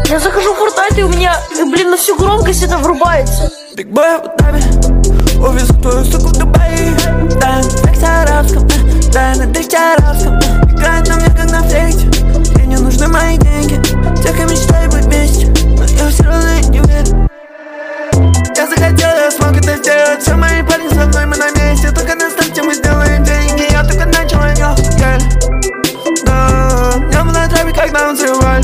Я захожу в Fortnite, и у меня, блин, на всю громкость это врубается. Big boy в Абу-Даби, увезу твою суку в Дубай. Да, флекс арабском, да, на дрифте арабском. Играет на мне, как на флейте. Мне не нужны мои деньги. Тихо мечтаю быть вместе, но я все равно не уверен. Я захотел, я смог это сделать. Все мои парни со мной, мы на месте. Только на старте мы сделаем деньги. Я только начал, а не да, я был на траве, когда он взрывали.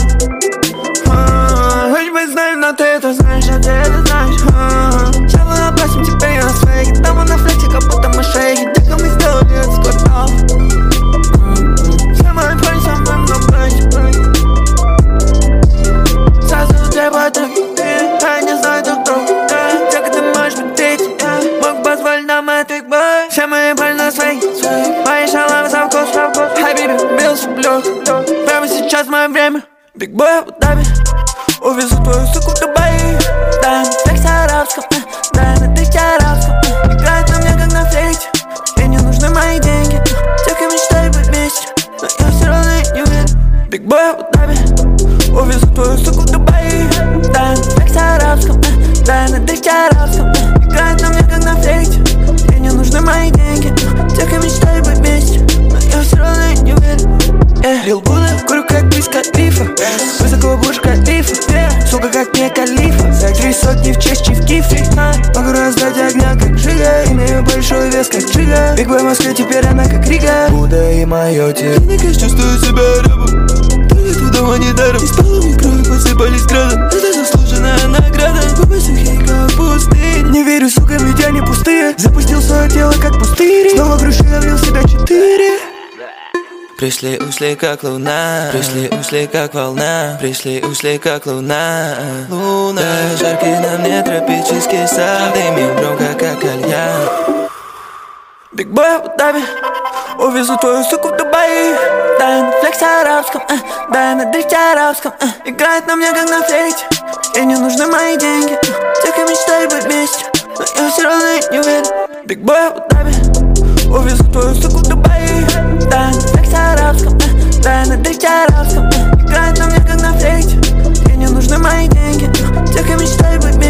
Хоть бы знаем, но ты это знаешь, а ты это знаешь. Сейчас мы опасим, теперь я на свеке. Там он на флексе, как будто мы шейки. Тихо мы сделали это с кварталов. Все мои парни со мной, мы на плечи. Сразу требует руки, я не знаю друг друга. Тихо ты можешь быть третий, мог позволить нам это. Все мои парни на свеке, мои шалавы со вкусом. Хай, биби, бился в блюд. Прямо сейчас мое время. Big boy в Абу-Даби, увезу твою суку в Дубай. Да, на флексе арабском, да, на дрифте арабском. Играет на мне, как на флейте. Мне не нужны мои деньги. Тихо мечтаю быть вместе, но я все равно не уверен. Big boy в Абу-Даби, увезу твою суку в Дубай. Да, на флексе арабском, да, на дрифте арабском. Играет на мне, как на флейте. Мне не нужны мои деньги. Тихо мечтаю быть вместе, но я все равно не уверен. Лил Буda, курю как близко рифа. Высоко бурж калифа, сука как не калифа. За 3 сотни в честь в кифе. Могу раздать огня как Жига. Имею большой вес как Джига. Биг бой в Москве, теперь она как Рига. Буда и мое тело. Никак чувствую себя рабом. Ты дома недаром. Из половой крови посыпались градом. Это заслуженная награда. Губы сухие как пустынь. Не верю, сука, ведь они пустые. Запустил свое тело как пустырь. Снова крушил, я влил себя 4. Пришли, ушли, как луна. Пришли, ушли, как волна. Пришли, ушли, как луна. Луна, да, жаркий на мне тропический сад. Дымим громко, как кальян. Big boy в Абу-Даби, увезу твою суку в Дубай. Да, на флексе арабском, да, на дрифте арабском. Играет на мне, как на флейте. Мне не нужны мои деньги. Тихо мечтаю быть вместе, но я все равно не уверен. Big boy в Абу-Даби, увезу твою суку в Дубай. Да, на флексе арабском, да, на дрифте арабском. Играет на мне, как на флейте. Мне не нужны мои деньги. Тихо мечтаю быть вместе.